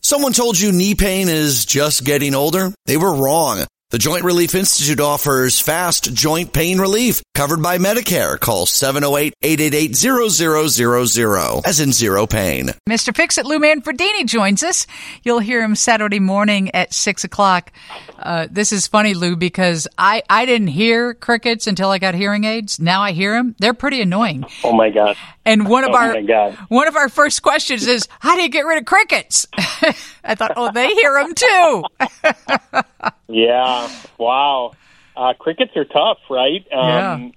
Someone told you knee pain is just getting older? They were wrong. The Joint Relief Institute offers fast joint pain relief covered by Medicare. Call 708-888-0000, as in zero pain. Mr. Fix-It Lou Manfredini joins us. You'll hear him Saturday morning at 6 o'clock. This is funny, Lou, because I didn't hear crickets until I got hearing aids. Now I hear them. They're pretty annoying. Oh, my God. And one of our first questions is, how do you get rid of crickets? I thought, they hear them too. Yeah. Wow. Crickets are tough, right? Yeah.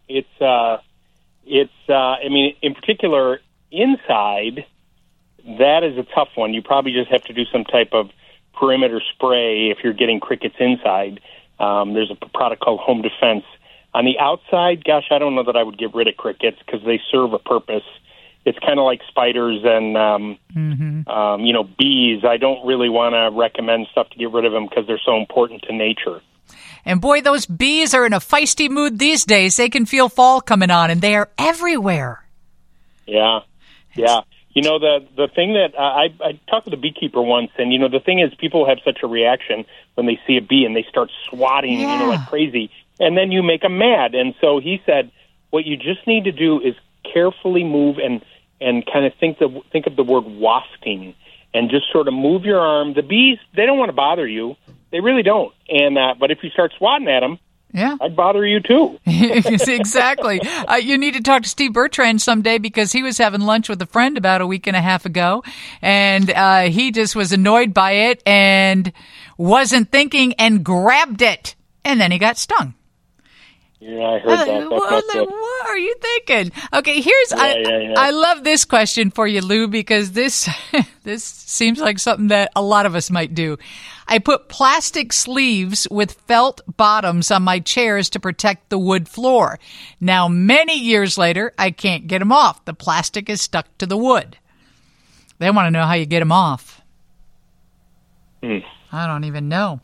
I mean, in particular, inside, that is a tough one. You probably just have to do some type of perimeter spray if you're getting crickets inside. There's a product called Home Defense. On the outside, gosh, I don't know that I would get rid of crickets because they serve a purpose. It's kind of like spiders and, bees. I don't really want to recommend stuff to get rid of them because they're so important to nature. And boy, those bees are in a feisty mood these days. They can feel fall coming on, and they are everywhere. Yeah, yeah. You know, the thing that I talked with a beekeeper once, and, the thing is people have such a reaction when they see a bee and they start swatting, like crazy, and then you make them mad. And so he said, what you just need to do is carefully move and kind of think of the word wafting and just sort of move your arm. The bees, they don't want to bother you. They really don't. And but if you start swatting at them, I'd bother you too. Exactly. You need to talk to Steve Bertrand someday because he was having lunch with a friend about a week and a half ago, and he just was annoyed by it and wasn't thinking and grabbed it, and then he got stung. Yeah, I heard that. What are you thinking? Okay, I love this question for you, Lou, because this seems like something that a lot of us might do. I put plastic sleeves with felt bottoms on my chairs to protect the wood floor. Now, many years later, I can't get them off. The plastic is stuck to the wood. They want to know how you get them off. I don't even know.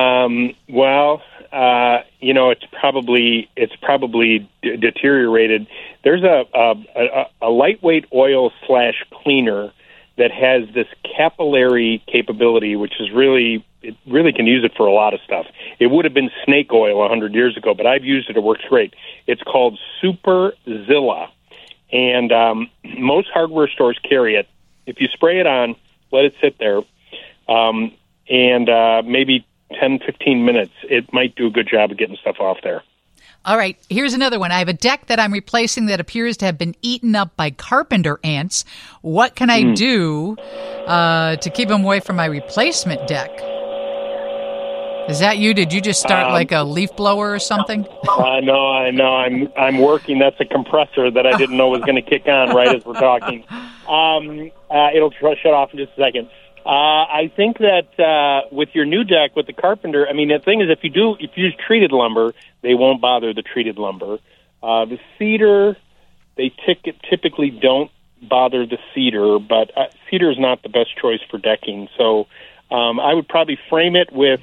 It's probably deteriorated. There's a lightweight oil /cleaner that has this capillary capability, which is really can use it for a lot of stuff. It would have been snake oil 100 years ago, but I've used it. It works great. It's called Super Zilla, and most hardware stores carry it. If you spray it on, let it sit there, and maybe 10, 15 minutes, it might do a good job of getting stuff off there. All right, here's another one. I have a deck that I'm replacing that appears to have been eaten up by carpenter ants. What can I do to keep them away from my replacement deck? Is that you? Did you just start like a leaf blower or something? No, I'm working. That's a compressor that I didn't know was going to kick on right as we're talking. It'll shut off in just a second. I think that with your new deck, with the carpenter, I mean, the thing is, if you use treated lumber, they won't bother the treated lumber. The cedar, they typically don't bother the cedar, but cedar is not the best choice for decking. So I would probably frame it with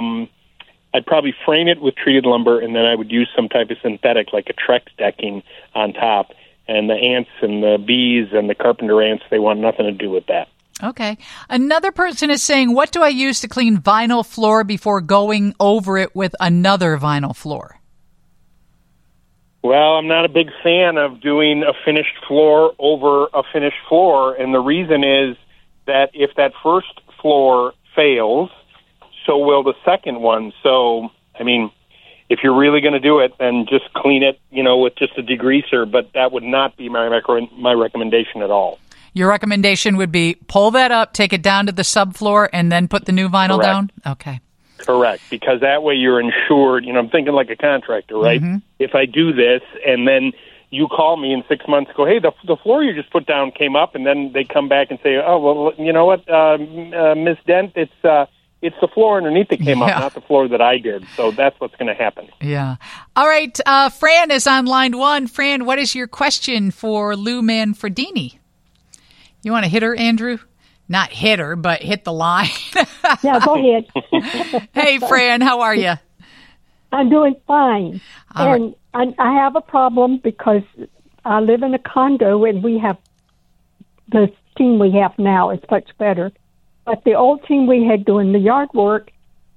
treated lumber, and then I would use some type of synthetic, like a Trex decking on top. And the ants and the bees and the carpenter ants, they want nothing to do with that. Okay. Another person is saying, what do I use to clean vinyl floor before going over it with another vinyl floor? Well, I'm not a big fan of doing a finished floor over a finished floor, and the reason is that if that first floor fails, so will the second one. So, I mean, if you're really going to do it, then just clean it, with just a degreaser, but that would not be my recommendation at all. Your recommendation would be pull that up, take it down to the subfloor, and then put the new vinyl down? Okay. Correct, because that way you're insured. I'm thinking like a contractor, right? Mm-hmm. If I do this and then you call me in 6 months, go, hey, the floor you just put down came up, and then they come back and say, oh, well, you know what, Miss Dent, it's the floor underneath that came up, not the floor that I did. So that's what's going to happen. Yeah. All right, Fran is on line one. Fran, what is your question for Lou Manfredini? You want to hit her, Andrew? Not hit her, but hit the line. Yeah, go ahead. Hey, Fran, how are you? I'm doing fine. I have a problem because I live in a condo and we have the team we have now is much better. But the old team we had doing the yard work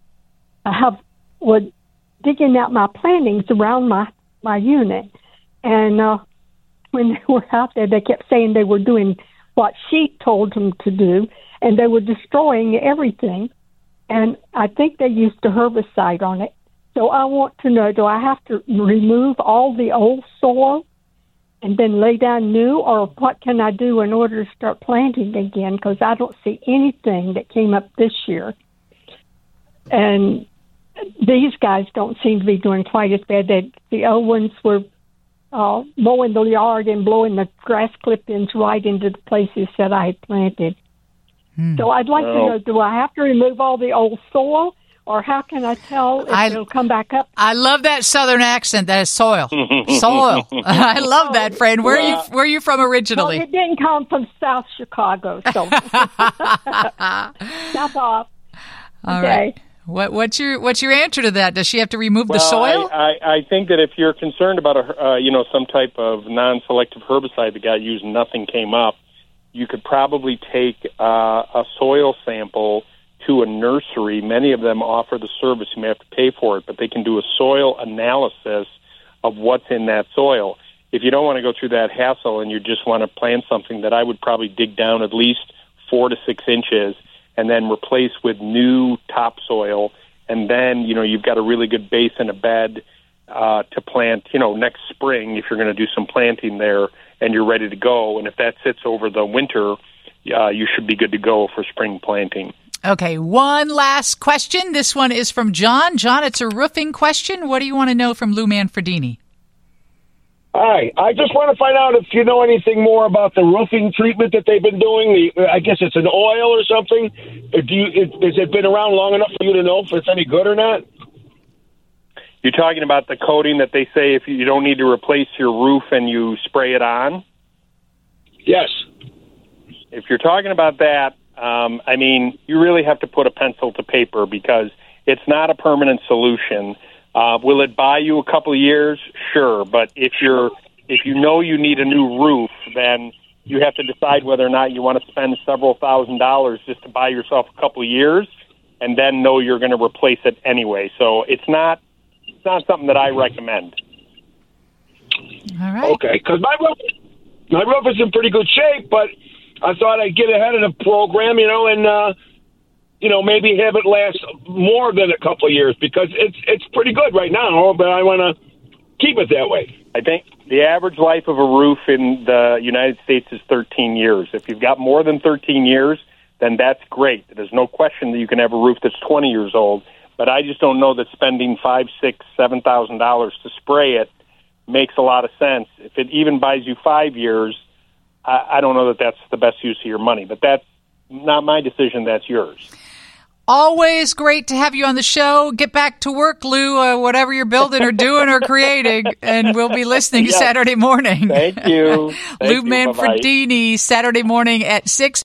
was digging out my plantings around my unit. And when they were out there, they kept saying they were doing what she told them to do, and they were destroying everything. And I think they used a herbicide on it. So I want to know, do I have to remove all the old soil and then lay down new, or what can I do in order to start planting again? Because I don't see anything that came up this year. And these guys don't seem to be doing quite as bad. The old ones were mowing the yard and blowing the grass clippings right into the places that I had planted. So I'd like to know, do I have to remove all the old soil, or how can I tell if it'll come back up? I love that Southern accent. That is soil. Soil. I love that, friend. Where are you from originally? Well, it didn't come from South Chicago, so South off. All right. What's your answer to that? Does she have to remove the soil? I think that if you're concerned about some type of non-selective herbicide that got used and nothing came up, you could probably take a soil sample to a nursery. Many of them offer the service. You may have to pay for it, but they can do a soil analysis of what's in that soil. If you don't want to go through that hassle and you just want to plant something, that I would probably dig down at least 4 to 6 inches and then replace with new topsoil. And then, you've got a really good base in a bed to plant, next spring if you're going to do some planting there and you're ready to go. And if that sits over the winter, you should be good to go for spring planting. Okay, one last question. This one is from John. John, it's a roofing question. What do you want to know from Lou Manfredini? Hi, I just want to find out if you know anything more about the roofing treatment that they've been doing. I guess it's an oil or something. Has it been around long enough for you to know if it's any good or not? You're talking about the coating that they say if you don't need to replace your roof and you spray it on? Yes. If you're talking about that, you really have to put a pencil to paper because it's not a permanent solution. Will it buy you a couple of years? Sure, but if you know you need a new roof, then you have to decide whether or not you want to spend several $1,000s just to buy yourself a couple of years, and then know you're going to replace it anyway. So it's not something that I recommend. All right. Okay, because my roof is in pretty good shape, but I thought I'd get ahead of the program, and maybe have it last more than a couple of years because it's pretty good right now, but I want to keep it that way. I think the average life of a roof in the United States is 13 years. If you've got more than 13 years, then that's great. There's no question that you can have a roof that's 20 years old, but I just don't know that spending $5,000, $6,000, $7,000 to spray it makes a lot of sense. If it even buys you 5 years, I don't know that that's the best use of your money, but that's not my decision. That's yours. Always great to have you on the show. Get back to work, Lou, whatever you're building or doing or creating, and we'll be listening Saturday morning. Thank you. Lou Manfredini, Saturday morning at 6.